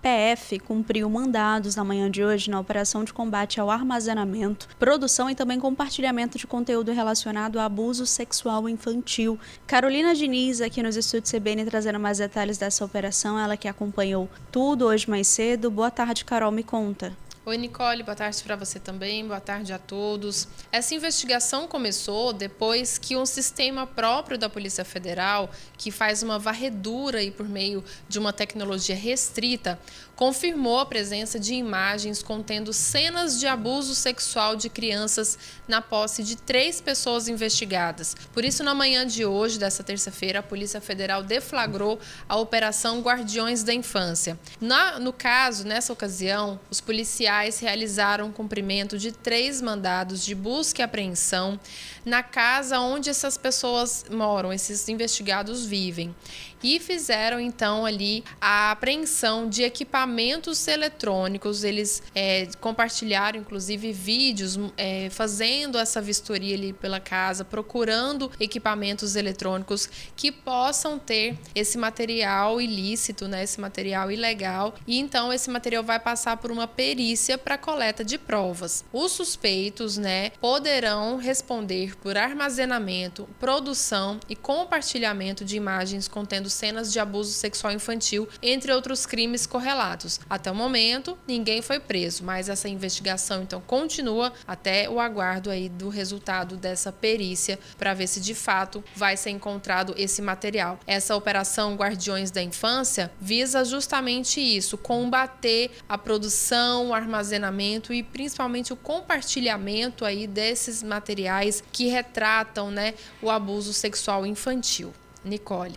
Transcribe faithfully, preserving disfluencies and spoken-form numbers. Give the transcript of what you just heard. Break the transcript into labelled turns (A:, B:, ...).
A: P F cumpriu mandados na manhã de hoje na operação de combate ao armazenamento, produção e também compartilhamento de conteúdo relacionado a abuso sexual infantil. Carolina Diniz, aqui nos estúdios C B N, trazendo mais detalhes dessa operação, ela que acompanhou tudo hoje mais cedo. Boa tarde, Carol, me conta.
B: Oi, Nicole, boa tarde para você também, boa tarde a todos. Essa investigação começou depois que um sistema próprio da Polícia Federal, que faz uma varredura aí por meio de uma tecnologia restrita, confirmou a presença de imagens contendo cenas de abuso sexual de crianças na posse de três pessoas investigadas. Por isso, na manhã de hoje, dessa terça-feira, a Polícia Federal deflagrou a Operação Guardiões da Infância. Na, no caso, nessa ocasião, os policiais realizaram o cumprimento de três mandados de busca e apreensão na casa onde essas pessoas moram, esses investigados vivem. E fizeram, então, ali a apreensão de equipamentos eletrônicos. Eles é, compartilharam, inclusive, vídeos é, fazendo essa vistoria ali pela casa, procurando equipamentos eletrônicos que possam ter esse material ilícito, né, esse material ilegal. E, então, esse material vai passar por uma perícia para coleta de provas. Os suspeitos, né, poderão responder por armazenamento, produção e compartilhamento de imagens contendo cenas de abuso sexual infantil, entre outros crimes correlatos. Até o momento, ninguém foi preso, mas essa investigação, então, continua até o aguardo aí do resultado dessa perícia para ver se, de fato, vai ser encontrado esse material. Essa Operação Guardiões da Infância visa justamente isso, combater a produção, o armazenamento e, principalmente, o compartilhamento aí desses materiais que retratam, né, o abuso sexual infantil. Nicole.